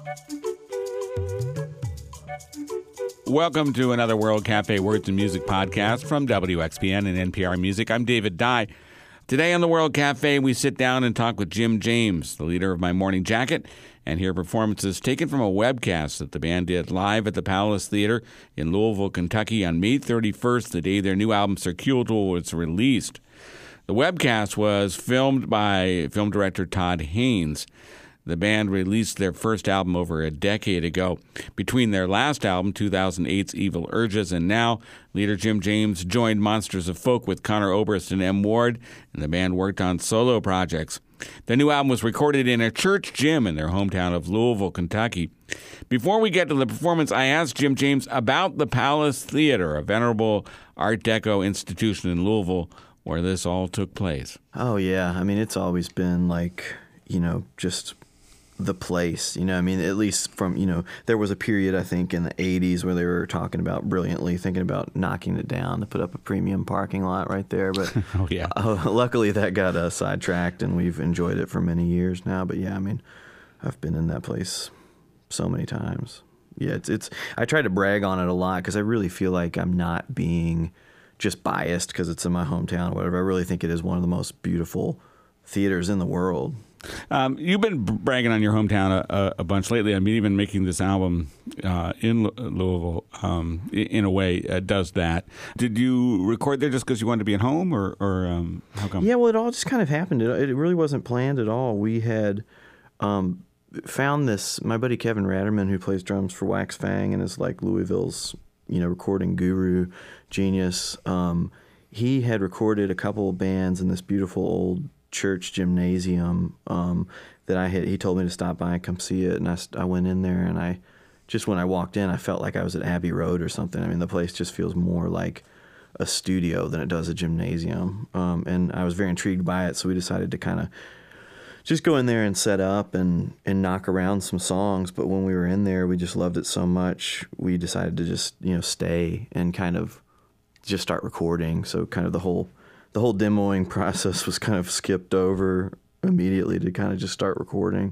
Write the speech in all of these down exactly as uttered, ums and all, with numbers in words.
Welcome to another World Cafe Words and Music podcast from W X P N and N P R Music. I'm David Dye. Today on the World Cafe, we sit down and talk with Jim James, the leader of My Morning Jacket, and hear performances taken from a webcast that the band did live at the Palace Theater in Louisville, Kentucky on May thirty-first, the day their new album Circuitous was released. The webcast was filmed by film director Todd Haynes. The band released their first album over a decade ago. Between their last album, two thousand eight's Evil Urges, and now, leader Jim James joined Monsters of Folk with Conor Oberst and M. Ward, and the band worked on solo projects. The new album was recorded in a church gym in their hometown of Louisville, Kentucky. Before we get to the performance, I asked Jim James about the Palace Theater, a venerable Art Deco institution in Louisville, where this all took place. Oh, yeah. I mean, it's always been like, you know, just the place, you know, I mean, at least from, you know, there was a period, I think, in the eighties where they were talking about brilliantly, thinking about knocking it down to put up a premium parking lot right there. But oh, yeah. uh, luckily that got uh, sidetracked and we've enjoyed it for many years now. But yeah, I mean, I've been in that place so many times. Yeah, it's, it's I try to brag on it a lot because I really feel like I'm not being just biased because it's in my hometown or whatever. I really think it is one of the most beautiful theaters in the world. Um, you've been bragging on your hometown a, a bunch lately. I mean, even making this album uh, in Louisville, um, in a way, uh, does that. Did you record there just because you wanted to be at home, or, or um, how come? Yeah, well, it all just kind of happened. It, it really wasn't planned at all. We had um, found this, my buddy Kevin Ratterman, who plays drums for Wax Fang and is like Louisville's, you know, recording guru, genius. Um, he had recorded a couple of bands in this beautiful old church gymnasium um, that I had. He told me to stop by and come see it, and I, I went in there, and I just when I walked in, I felt like I was at Abbey Road or something. I mean, the place just feels more like a studio than it does a gymnasium, um, and I was very intrigued by it. So we decided to kind of just go in there and set up and and knock around some songs. But when we were in there, we just loved it so much, we decided to just you know stay and kind of just start recording. So kind of the whole. The whole demoing process was kind of skipped over immediately to kind of just start recording.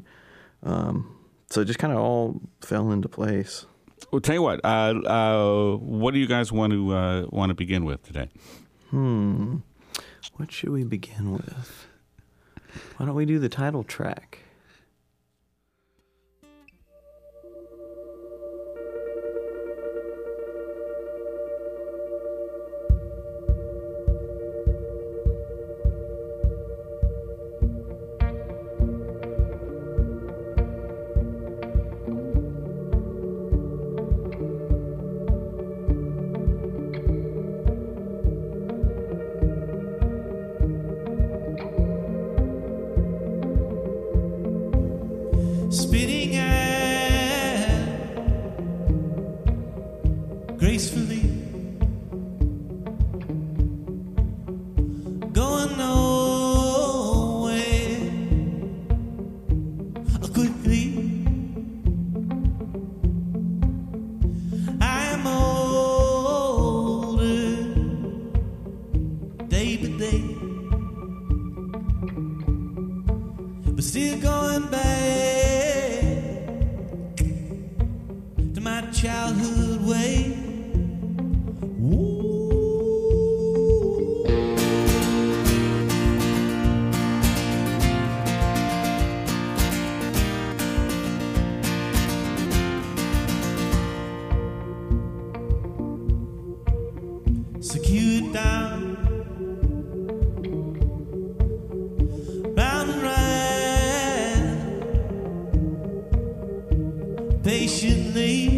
Um, so it just kind of all fell into place. Well, tell you what, uh, uh, what do you guys want to uh, want to begin with today? Hmm. What should we begin with? Why don't we do the title track? Spitting out gracefully, going nowhere quickly. I am older day by day, but still going back my childhood way. Ooh. Secure down, round and round, patiently.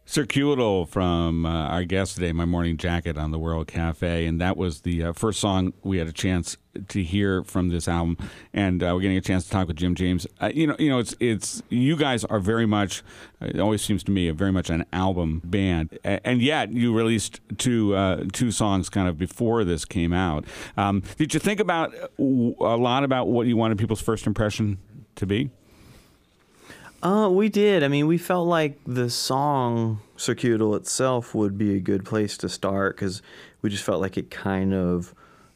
Circuitol from uh, our guest today, My Morning Jacket on the World Cafe, and that was the uh, first song we had a chance to hear from this album, and uh, we're getting a chance to talk with Jim James. Uh, you know, you know, it's it's you guys are very much. It always seems to me a very much an album band, a- and yet you released two uh, two songs kind of before this came out. Um, did you think about a lot about what you wanted people's first impression to be? Uh, we did. I mean, we felt like the song Circuitol itself would be a good place to start because we just felt like it kind of,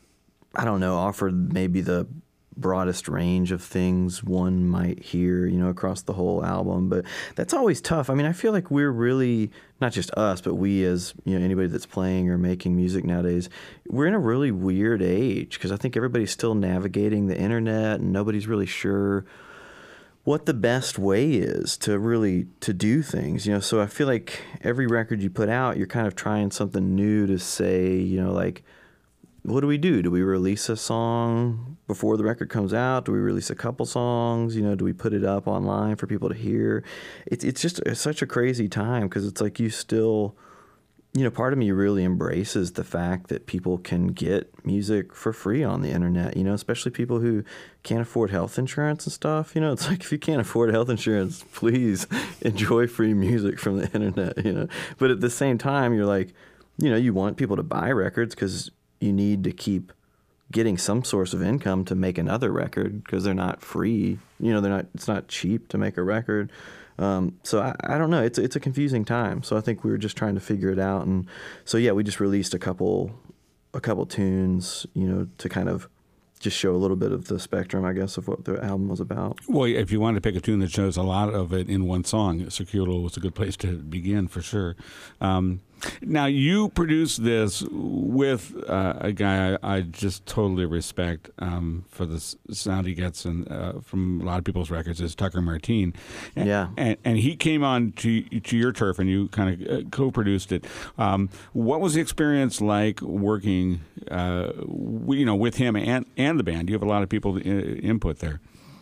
I don't know, offered maybe the broadest range of things one might hear, you know, across the whole album. But that's always tough. I mean, I feel like we're really, not just us, but we as, you know, anybody that's playing or making music nowadays, we're in a really weird age because I think everybody's still navigating the internet and nobody's really sure what the best way is to really to do things, you know. So I feel like every record you put out, you're kind of trying something new to say, you know, like, what do we do? Do we release a song before the record comes out? Do we release a couple songs? You know, do we put it up online for people to hear? It's it's just it's such a crazy time because it's like you still, you know, part of me really embraces the fact that people can get music for free on the internet, you know, especially people who can't afford health insurance and stuff. You know, it's like if you can't afford health insurance, please enjoy free music from the internet, you know. But at the same time, you're like, you know, you want people to buy records because you need to keep getting some source of income to make another record because they're not free. You know, they're not. It's not cheap to make a record. Um, so I, I don't know. It's it's a confusing time. So I think we were just trying to figure it out. And so yeah, we just released a couple a couple tunes, you know, to kind of just show a little bit of the spectrum, I guess, of what the album was about. Well, if you wanted to pick a tune that shows a lot of it in one song, Circuitol was a good place to begin for sure. Um, now, you produced this with uh, a guy I, I just totally respect um, for the sound he gets and, uh, from a lot of people's records, is Tucker Martine. And, yeah. And, and he came on to to your turf and you kind of uh, co-produced it. Um, what was the experience like working uh, you know, with him and, and the band? You have a lot of people to uh, input there.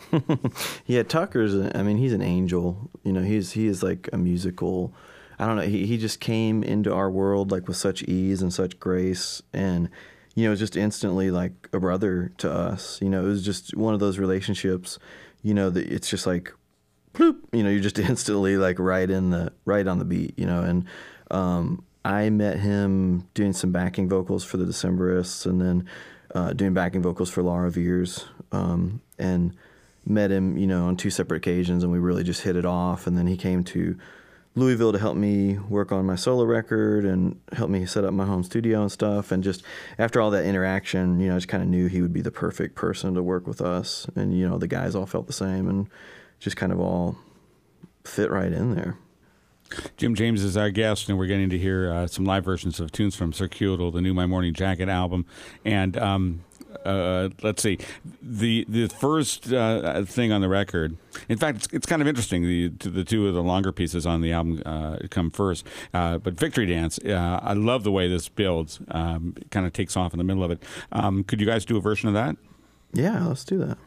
Yeah, Tucker's, a, I mean, he's an angel. You know, he's he is like a musical, I don't know, he, he just came into our world like with such ease and such grace and, you know, just instantly like a brother to us. You know, it was just one of those relationships, you know, that it's just like, bloop, you know, you're just instantly like right in the, right on the beat, you know, and um, I met him doing some backing vocals for the Decemberists and then uh, doing backing vocals for Laura Veers, um, and met him, you know, on two separate occasions, and we really just hit it off. And then he came to Louisville to help me work on my solo record and help me set up my home studio and stuff. And just after all that interaction, you know, I just kind of knew he would be the perfect person to work with us. And, you know, the guys all felt the same and just kind of all fit right in there. Jim James is our guest, and we're getting to hear uh, some live versions of tunes from Circuitol, the new My Morning Jacket album. And um, uh, let's see, the the first uh, thing on the record, in fact, it's, it's kind of interesting. The the two of the longer pieces on the album uh, come first. Uh, but Victory Dance, uh, I love the way this builds. Um, it kind of takes off in the middle of it. Um, could you guys do a version of that? Yeah, let's do that.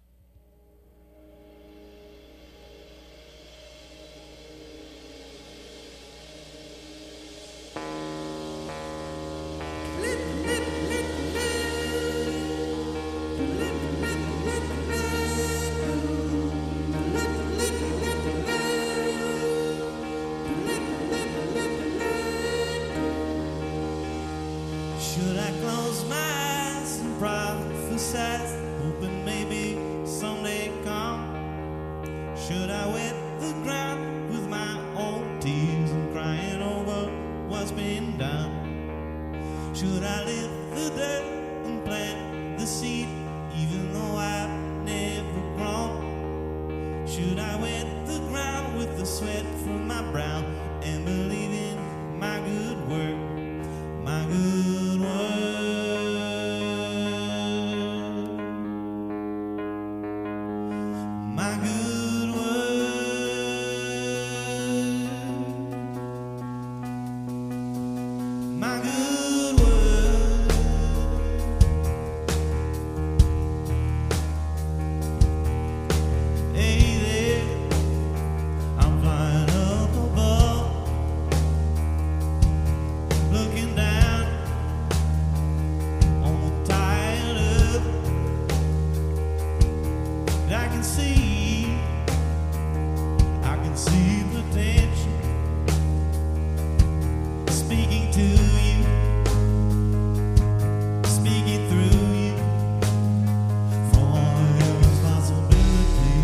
Should I close my eyes and prophesize, hoping maybe someday come? Should I wet the ground with my own tears and crying over what's been done? Should I lift the dirt and plant the seed, even though I've never grown? Should I wet the ground with the sweat from my brow and believe in my good work, my good work? My good word, my good word. Hey there, I'm flying up above. see the tension speaking to you, speaking through you for your responsibility.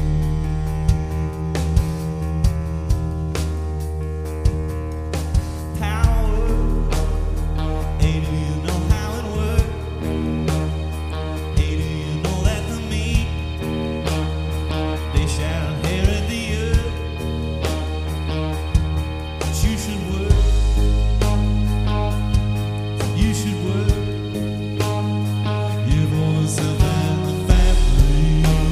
Power, hey, do you know how it works? Hey, do you know that the meek, they shall inherit the earth? But you should work, you should work. Give yourself and the family.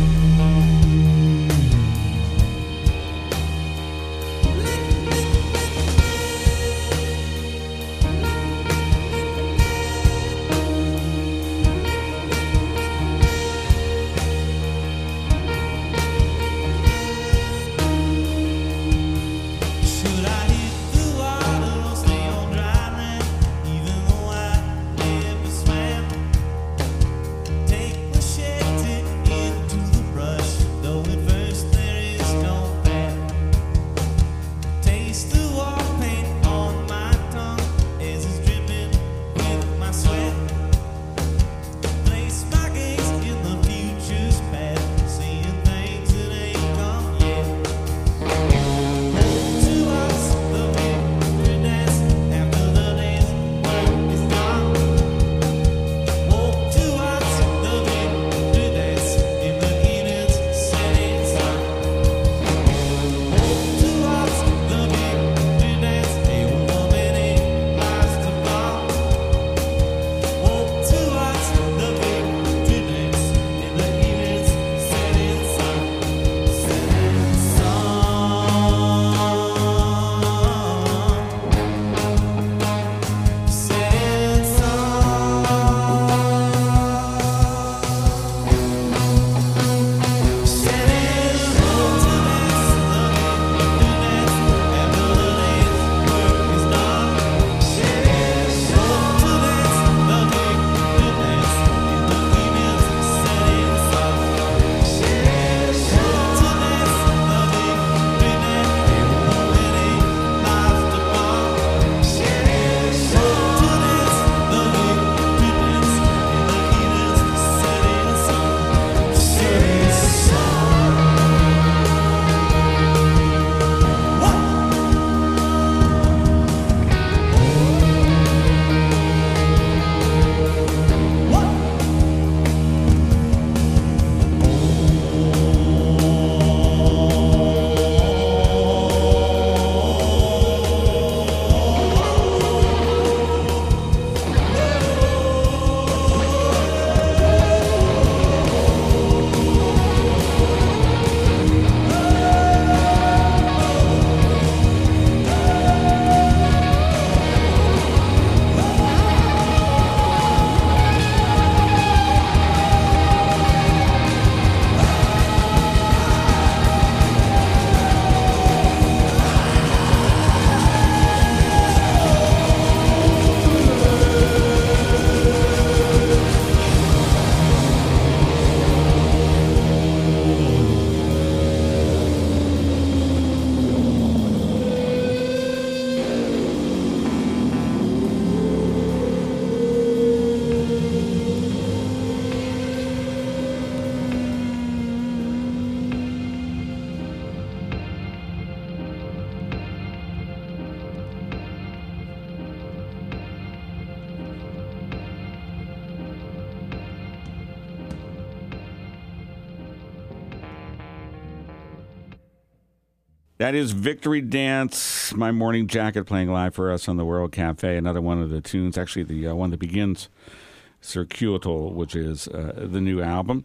Should I hit the water or stay on dry land? Even though I never swam, take machete into the brush, though at first there is no path. Taste the war paint on my tongue as it's dripping with my sweat. Place my gaze in the future's path, seeing things that ain't come yet. To us, the victory dance after the day's work is done. Woke to us, the victory dance in the evening's setting sun. Woke to us, the victory dance, a woman many lives to come. Woke to us, the victory dance in the evening's setting sun. Setting That is Victory Dance, My Morning Jacket, playing live for us on the World Cafe. Another one of the tunes, actually the uh, one that begins Circuitol, which is uh, the new album.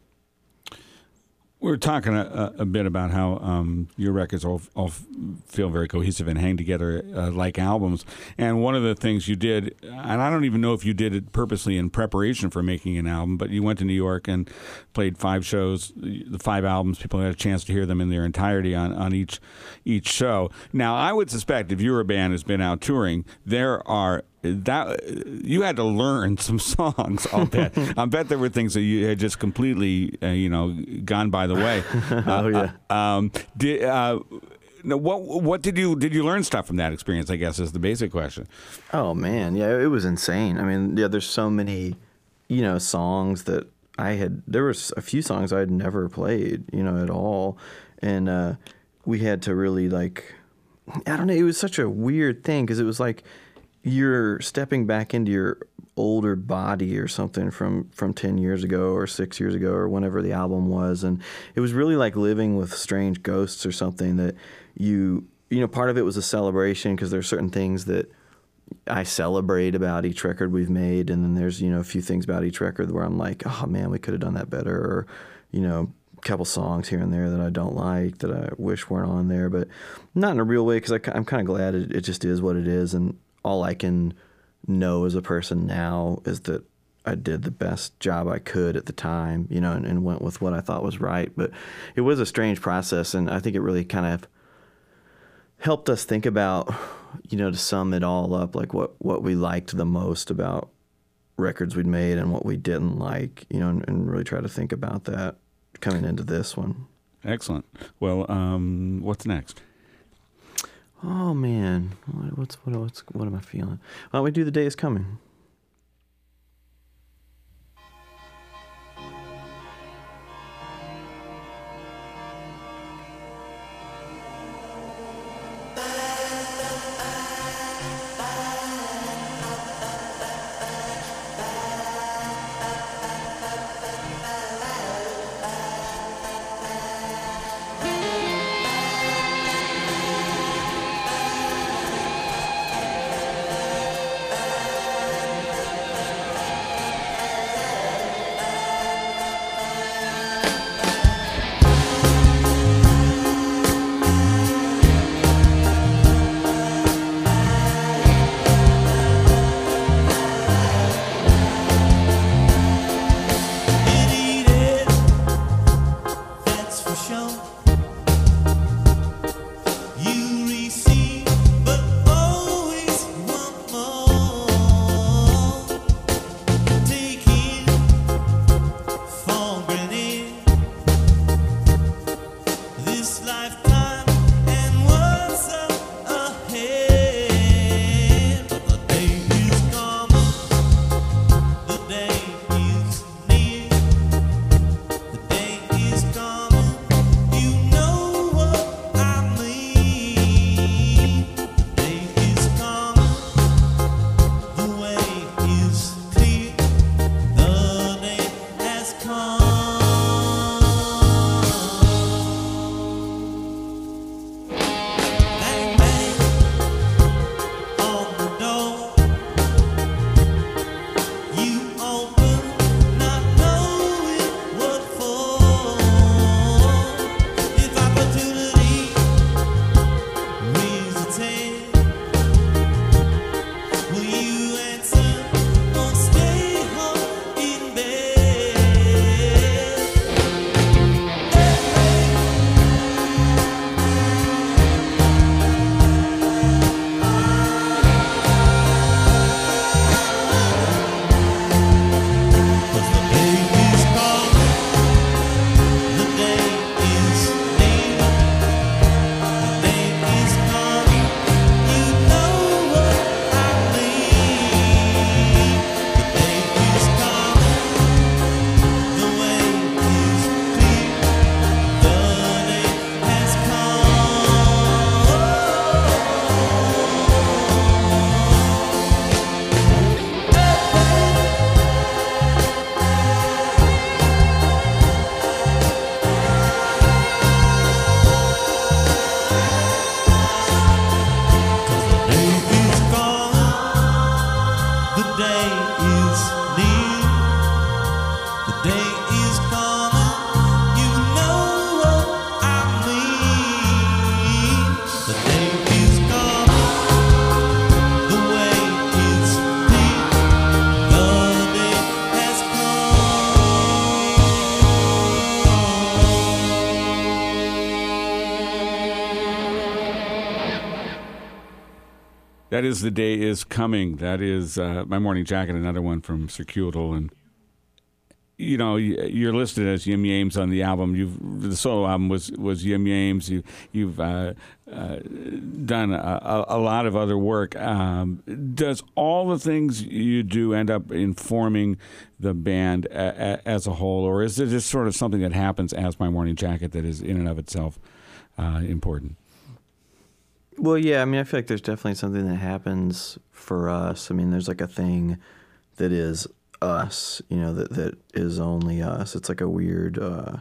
We were talking a, a bit about how um, your records all, all feel very cohesive and hang together uh, like albums. And one of the things you did, and I don't even know if you did it purposely in preparation for making an album, but you went to New York and played five shows, the five albums. People had a chance to hear them in their entirety on, on each each show. Now, I would suspect if you're a band who's been out touring, there are that you had to learn some songs. I'll bet. I bet there were things that you had just completely, uh, you know, gone by the way. Oh yeah. Uh, um, did, uh, now, what what did you did you learn stuff from that experience? I guess is the basic question. Oh man, yeah, it was insane. I mean, yeah, there's so many, you know, songs that I had. There was a few songs I had never played, you know, at all, and uh, we had to really like, I don't know. It was such a weird thing because it was like you're stepping back into your older body or something from, from ten years ago or six years ago or whenever the album was. And it was really like living with strange ghosts or something that you, you know, part of it was a celebration because there are certain things that I celebrate about each record we've made. And then there's, you know, a few things about each record where I'm like, oh man, we could have done that better. Or, you know, a couple songs here and there that I don't like that I wish weren't on there, but not in a real way because I'm kind of glad it, it just is what it is. And all I can know as a person now is that I did the best job I could at the time, you know, and, and went with what I thought was right. But it was a strange process, and I think it really kind of helped us think about, you know, to sum it all up, like what, what we liked the most about records we'd made and what we didn't like, you know, and, and really try to think about that coming into this one. Excellent. Well, um, what's next? Oh man, what, what's what what's what am I feeling? Why don't we do The Day Is Coming? That is The Day Is Coming. That is uh, My Morning Jacket, another one from Circuitol. And you know, you're listed as Yim Yames on the album. You've the solo album was was Yim Yames. You, you've uh, uh, done a, a lot of other work. Um, does all the things you do end up informing the band a, a, as a whole, or is it just sort of something that happens as My Morning Jacket that is in and of itself uh, important? Well, yeah, I mean, I feel like there's definitely something that happens for us. I mean, there's like a thing that is us, you know, that, that is only us. It's like a weird, uh,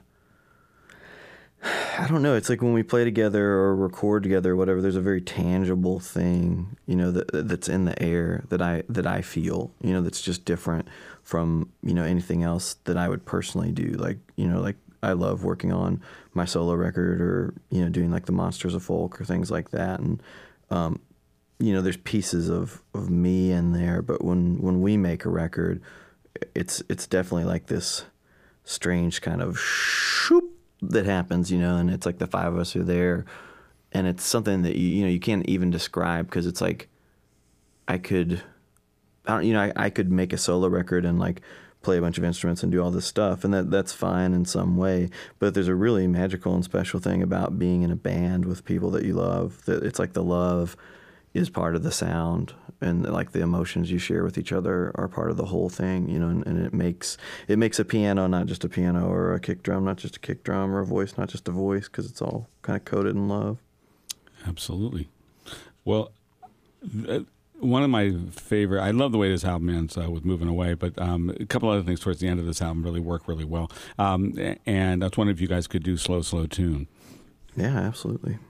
I don't know, it's like when we play together or record together or whatever, there's a very tangible thing, you know, that that's in the air that I that I feel, you know, that's just different from, you know, anything else that I would personally do. Like, you know, like I love working on my solo record or, you know, doing like the Monsters of Folk or things like that. And, um, you know, there's pieces of, of me in there, but when, when we make a record, it's it's definitely like this strange kind of shoop that happens, you know, and it's like the five of us are there, and it's something that, you, you know, you can't even describe, because it's like I could, I don't, you know, I, I could make a solo record and like play a bunch of instruments and do all this stuff, and that that's fine in some way, but there's a really magical and special thing about being in a band with people that you love, that it's like the love is part of the sound, and like the emotions you share with each other are part of the whole thing, you know, and, and it makes it makes a piano not just a piano, or a kick drum not just a kick drum, or a voice not just a voice, because it's all kind of coated in love. Absolutely. Well, one of my favorite, I love the way this album ends uh, with Moving Away, but um, a couple other things towards the end of this album really work really well. Um, and I was wondering if you guys could do Slow, Slow Tune. Yeah, absolutely.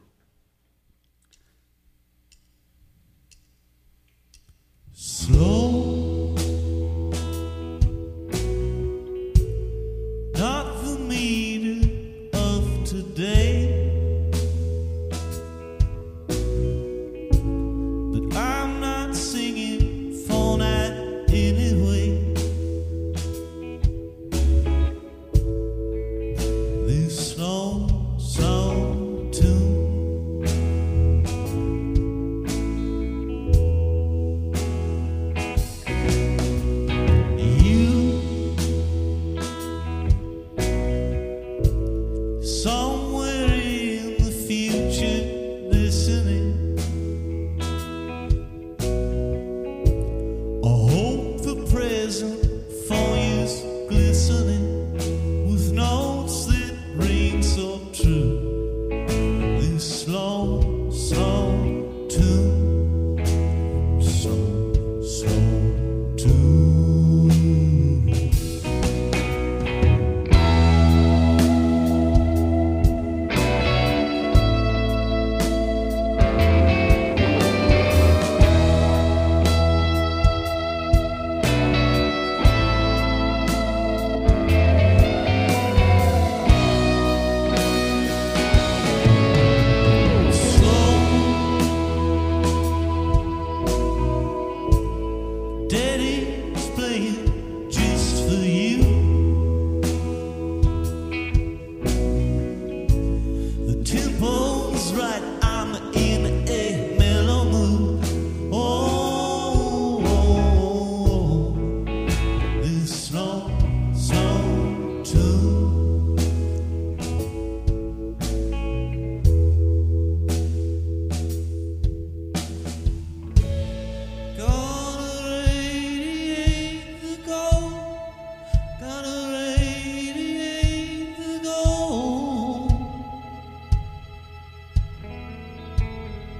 Slow, not the meter of today, but I'm not singing for that anyway. This slow, slow tune, somewhere in the future listening. I hope the present for you's glistening with notes that ring so true. This slow, slow tune, slow, slow tune. Daddy's playing just for you. The tempo's right, I'm in a mellow mood. Oh, oh, oh. This slow, slow tune. Gonna radiate the gold, gonna radiate the gold.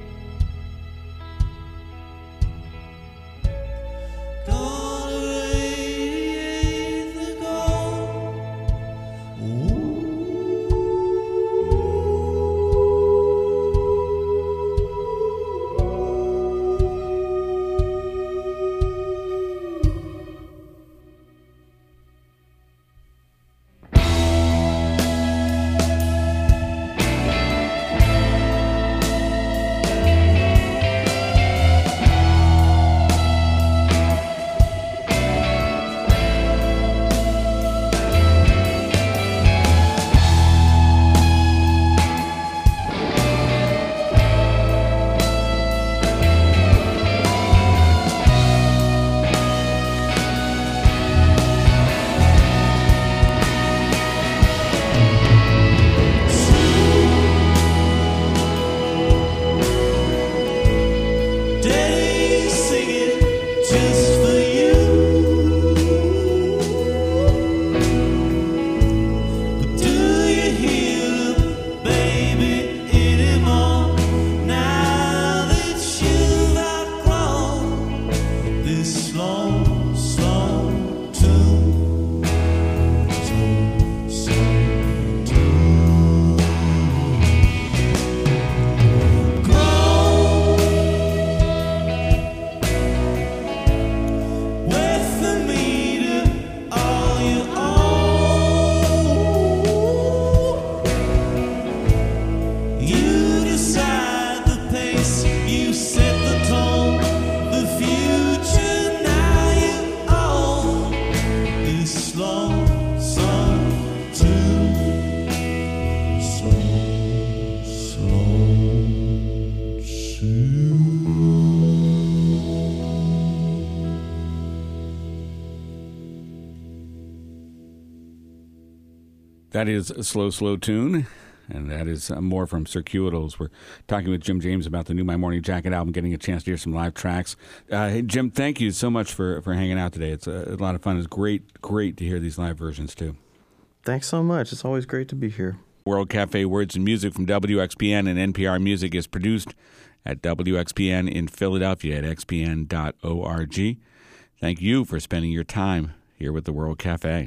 That is a Slow, Slow Tune, and that is uh, more from Circuitals. We're talking with Jim James about the new My Morning Jacket album, getting a chance to hear some live tracks. Uh, hey, Jim, thank you so much for, for hanging out today. It's a, a lot of fun. It's great, great to hear these live versions, too. Thanks so much. It's always great to be here. World Cafe Words and Music from W X P N and N P R Music is produced at W X P N in Philadelphia at x p n dot org. Thank you for spending your time here with the World Cafe.